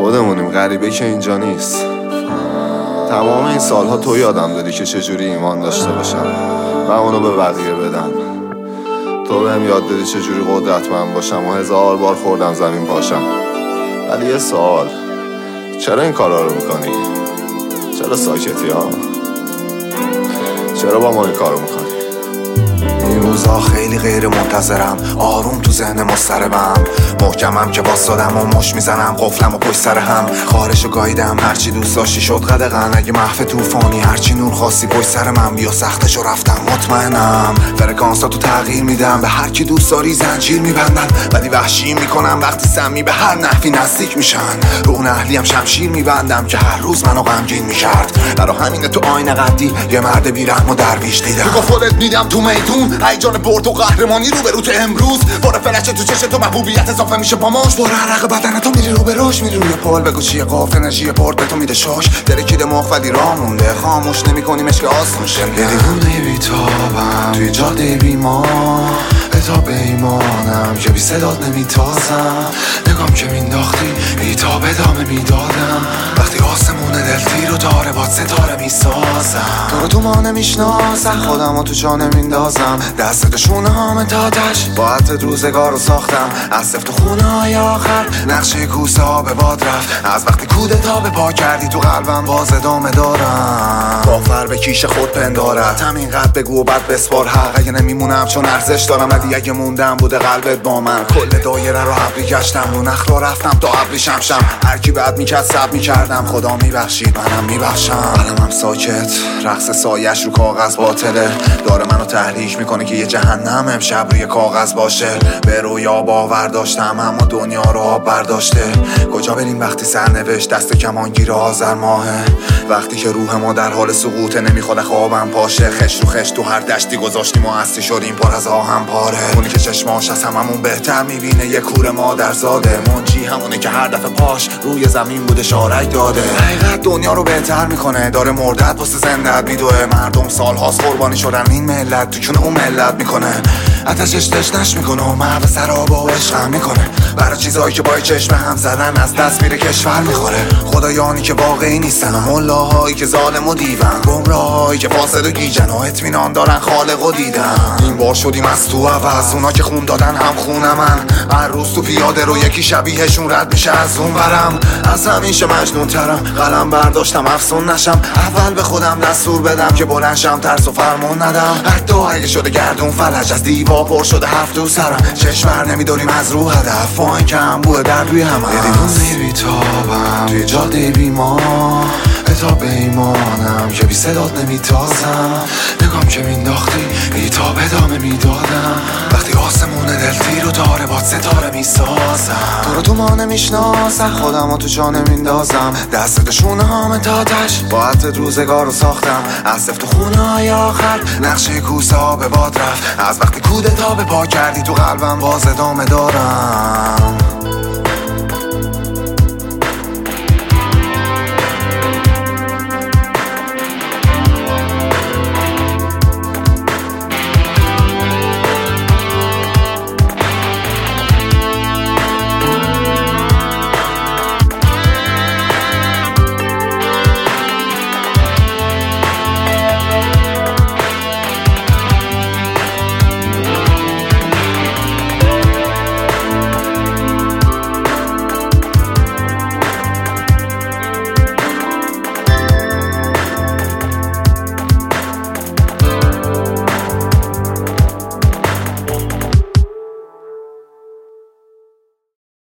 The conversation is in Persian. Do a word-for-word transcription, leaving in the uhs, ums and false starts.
خودمونیم، غریبه که اینجا نیست. تمام این سالها تو یادم دادی که چجوری ایمان داشته باشم و اونو به بقیه بدم. تو بهم یاد دادی چجوری قدرتمند باشم و هزار بار خوردم زمین پاشم. ولی یه سوال، چرا این کارا رو میکنی؟ چرا ساکتی ها؟ چرا با ما این کارو میکنی؟ این روزا خیلی غیر منتظرم، آروم تو ذهن مضطربم، محکمم که واسادم و مش میزنم، قفلم و پشت سر هم خارشو گاییدم. هرچی دوست داشتی شد قدغن، اگه محو توفانی هرچی نور خواستی پشت سر من بیا، سختشو رفتم مطمئنم. فرکانساتو تغییر میدم، به هر کی دوست داری زنجیر میبندم، ولی وحشی میکنم وقتی سمی به هر نحوی نزدیک میشن. رو اون اهلیم شمشیر میبندم که هر روز منو غمگین میکرد. برا همینه تو آینه قدی یه مرد بیرحم و درویش دیدم. تو خودت میدم تو میدون، هیجان برد و قهرمانی رو به روت امروز. باره فلش تو چش تو محبوبیت اضافه میشه با ماش. باره عرق بدن تو میری رو به روش، میری روی پل بگو چیه قاف، انرژی برد به تو میده شاش. درکید مخ ولی راه مونده، خاموش نمی‌کنی مشک آسون شنده. یه دیوونه بیتابم توی جاده بیمار، اتاب ایمانم که بی صدات نمیتازم. نگام که مینداختی بیتاب ادامه میدادم، وقتی آسمون دلتی رو داره باد ستاره میسازم. تو رو تو ما نمیشناسم، خودم رو تو جا نمیندازم. دست شونه هام تاتش با عطر روزگار رو ساختم. از سفت و خونه های آخر نقشه کوسه ها به باد رفت. از وقتی کودتا به پا کردی تو قلبم باز ادامه دارم. باور به کیش خود پندارد، همین قد بگو و بعد بسپار حق. اگه نمیمونم چون ارزش دارم، ولی اگه موندم بوده قلبت با من. کل دایره رو ابری گشتم، رو نخلا رفتم تا ابری شمشم. هر کی بعد میکرد سب میکردم، خدا میبخشید منم میبخشم. قلمم ساکت، رقص سایش رو کاغذ باطله، داره منو تحریک میکنه که یه جهنم امشب روی کاغذ باشه. به رویا باور داشتم اما دنیا رو آب برداشته. کجا بریم وقتی سرنوشت دست کمانگیر آذر ماهه؟ وقتی که روح ما در حال سقوطه، نمیخواد خوابم پاشه. خش رو خش تو هر دشتی گذاشتیم و هستی شدیم پر از آهم پاره. اونی که چشماش از هممون بهتر میبینه یه کور مادرزاده. منجی همونه که هر دفعه پاش روی زمین بوده شارک داده. حقیقت دنیا رو بهتر میکنه، داره مردت واسه زندت میدوه. مردم سالهاست قربانی شدن، این ملت تو چون اون ملت میکنه. آتشش تشنش میکنه و محو سرابا و عشقم میکنه. برای چیزایی که با چشم هم زدن از دست میره کشور میخوره. خدایانی که واقعی نیستن و ملاهایی که ظالم و دیون، گمراهایی که فاسد و گیجن و اطمینان دارن خالق و دیدن. این بار شدیم از تو عوض، اونا که خون دادن هم خون من. هر روز تو پیاده رو یکی شبیهشون رد میشه از اون برم. از همیشه مجنون ترم، قلم برداشتم افسون نشم. اول به خودم دستور بدم که بلنشم، ترس و فرمون ندم. حتی اگه شده گردون فلج، از دیوار پر شده حرف تو سرم. چشمر نمیداریم از رو هدف، با این که هم بوه در روی هم. یه دیوونه بیتابم توی جاده بیمار، اتاب ایمانم که بی صدات نمیتازم. نگام که مینداختی بیتاب ادامه میدادم، وقتی آسمون دلتی رو داره باد ستاره میسازم. تو رو تو ما نمیشناسم، خودم رو تو جا نمیندازم. دست شونه هام تاتش با عطر روزگار رو ساختم. از سفت و خونه های آخر نقشه کوسه ها به باد رفت. از وقتی کودتا به پا کردی تو قلبم باز ادامه دارم.